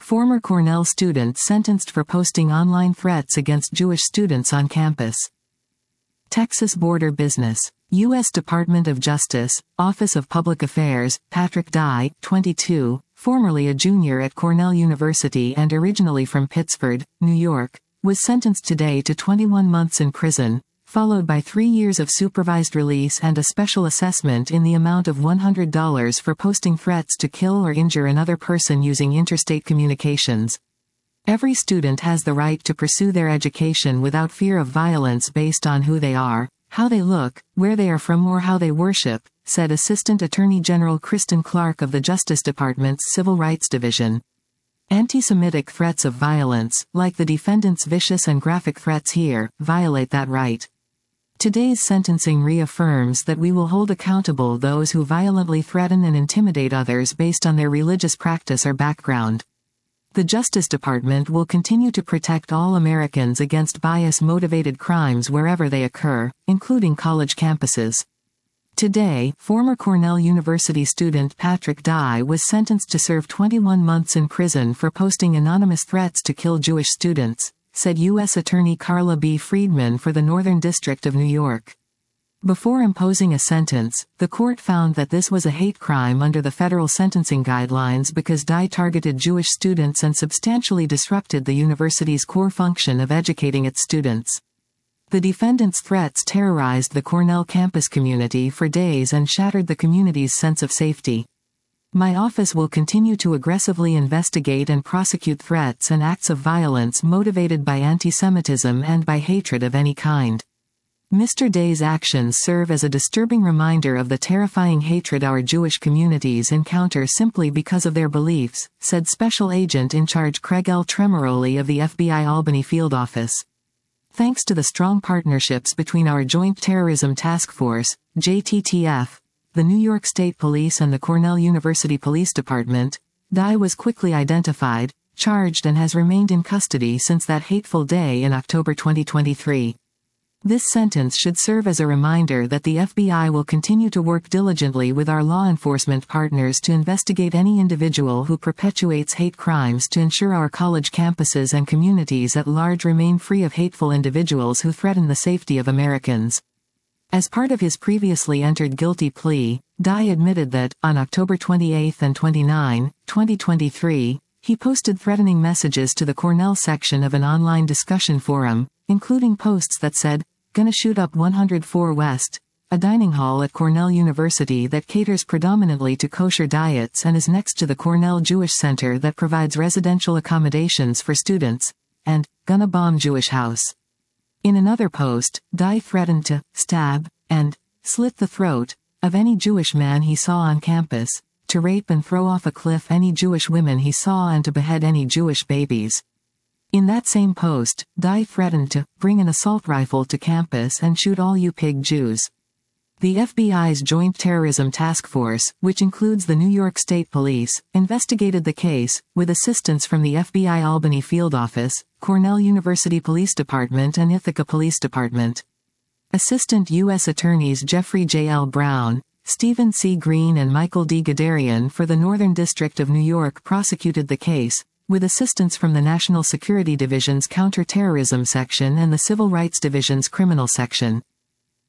Former Cornell student sentenced for posting online threats against Jewish students on campus. Texas Border Business. U.S. Department of Justice, Office of Public Affairs, Patrick Dye, 22, formerly a junior at Cornell University and originally from Pittsford, New York, was sentenced today to 21 months in prison, followed by 3 years of supervised release and a special assessment in the amount of $100 for posting threats to kill or injure another person using interstate communications. Every student has the right to pursue their education without fear of violence based on who they are, how they look, where they are from or how they worship, said Assistant Attorney General Kristen Clarke of the Justice Department's Civil Rights Division. Anti-Semitic threats of violence, like the defendant's vicious and graphic threats here, violate that right. Today's sentencing reaffirms that we will hold accountable those who violently threaten and intimidate others based on their religious practice or background. The Justice Department will continue to protect all Americans against bias-motivated crimes wherever they occur, including college campuses. Today, former Cornell University student Patrick Dye was sentenced to serve 21 months in prison for posting anonymous threats to kill Jewish students, said U.S. Attorney Carla B. Friedman for the Northern District of New York. Before imposing a sentence, the court found that this was a hate crime under the federal sentencing guidelines because Dye targeted Jewish students and substantially disrupted the university's core function of educating its students. The defendant's threats terrorized the Cornell campus community for days and shattered the community's sense of safety. My office will continue to aggressively investigate and prosecute threats and acts of violence motivated by anti-Semitism and by hatred of any kind. Mr. Day's actions serve as a disturbing reminder of the terrifying hatred our Jewish communities encounter simply because of their beliefs, said Special Agent in Charge Craig L. Tremoroli of the FBI Albany Field Office. Thanks to the strong partnerships between our Joint Terrorism Task Force, JTTF, the New York State Police and the Cornell University Police Department, Dye was quickly identified, charged and has remained in custody since that hateful day in October 2023. This sentence should serve as a reminder that the FBI will continue to work diligently with our law enforcement partners to investigate any individual who perpetuates hate crimes to ensure our college campuses and communities at large remain free of hateful individuals who threaten the safety of Americans. As part of his previously entered guilty plea, Dye admitted that, on October 28 and 29, 2023, he posted threatening messages to the Cornell section of an online discussion forum, including posts that said, "Gonna shoot up 104 West," a dining hall at Cornell University that caters predominantly to kosher diets and is next to the Cornell Jewish Center that provides residential accommodations for students, and "Gonna bomb Jewish house." In another post, Dye threatened to stab and slit the throat of any Jewish man he saw on campus, to rape and throw off a cliff any Jewish women he saw and to behead any Jewish babies. In that same post, Dye threatened to bring an assault rifle to campus and shoot all you pig Jews. The FBI's Joint Terrorism Task Force, which includes the New York State Police, investigated the case, with assistance from the FBI Albany Field Office, Cornell University Police Department and Ithaca Police Department. Assistant U.S. Attorneys Jeffrey J. L. Brown, Stephen C. Green and Michael D. Gadarian for the Northern District of New York prosecuted the case, with assistance from the National Security Division's Counterterrorism Section and the Civil Rights Division's Criminal Section.